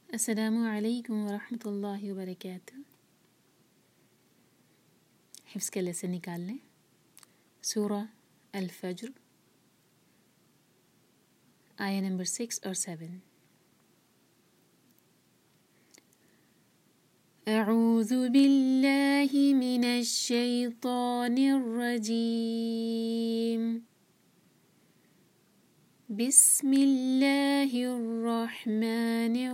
अस्सलामु अलैकुम वरहमतुल्लाहि वबरकातुह। हिफ्ज़ के लेसन निकाल लें। सूरा अल-फज्र आया नंबर 6 और 7। अऊज़ु बिल्लाहि मिनश शैतानिर रजीम। बिस्मिल्लाहिर रहमानिर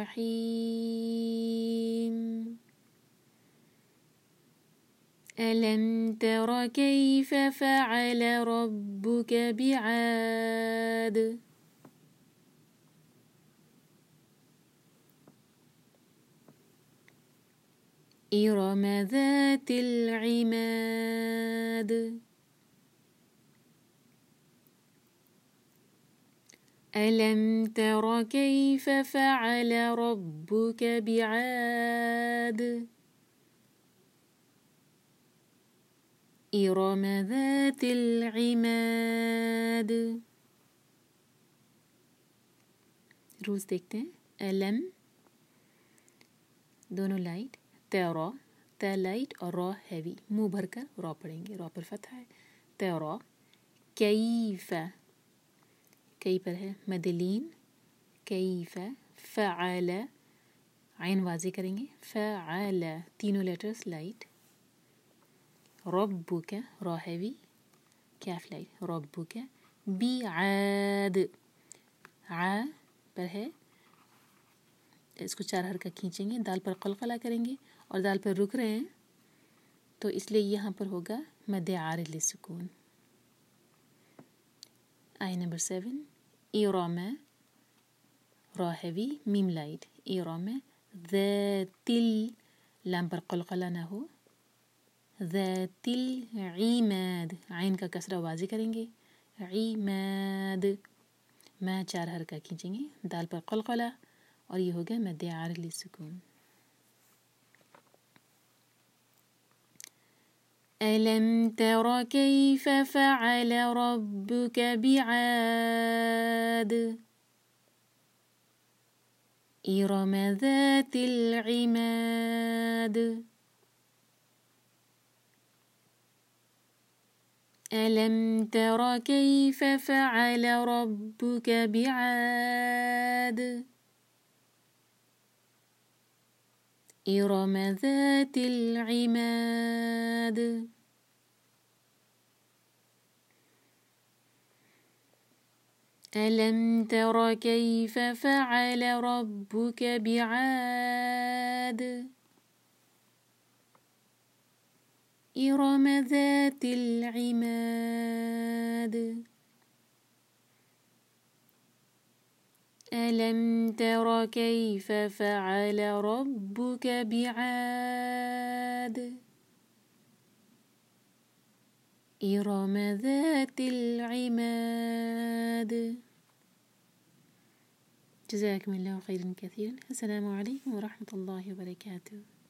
रहीम। अलम तर कैफ फ़अल रब्बुक बिआद। इरम ज़ातिल इमाद। अलम तर कैफ फ़अल रब्बुक बिआद। इरम ज़ातिल इमाद। रूल्स देखते हैं। अलम दोनों लाइट, तेरा त लाइट और रॉ हैवी, मुंह भरकर रॉ पढ़ेंगे, रॉ पर फतहा है। तेरा कैफ़ा, कई पर है मदलीन, कैफ़ा फ़अल, आइन वाज़े करेंगे, फ़अल तीनों लेटर्स लाइट। रब्बुक रॉ हैवी, कैफ लाइट, रब्बुक बिआद, आ पर है, इसको 4 हरकत खींचेंगे, दाल पर क़लक़ला करेंगे और दाल पर रुक रहे हैं तो इसलिए यहाँ पर होगा मद्दे आरिज़ लिस्सूकून। आया नंबर 7। इरम रॉ हैवी, मीम लाइट, इरम ज़ातिल, लाम पर क़लक़ला ना हो, ज़ातिल इमाद, आइन का कसरा वाज़े करेंगे, इमाद, मा 4 हरकत खींचेंगे, दाल पर क़लक़ला और ये हो गया मद्दे आरिज़ लिस्सूकून। अलम तर कैफ फ़अल रब्बुक बिआद। इरम ज़ातिल इमाद। अलम तर कैफ फ़अल रब्बुक बिआद। इरम ज़ातिल इमाद। अलम तर कैफ फ़अल रब्बुक बिआद। इरम ज़ातिल इमाद। अलम तर कैफ फ़अल रब्बुक बिआद। इरम ज़ातिल इमाद। जज़ाकुमुल्लाहु खैरन कसीरन। अस्सलामु अलैकुम वरहमतुल्लाहि वबरकातुह।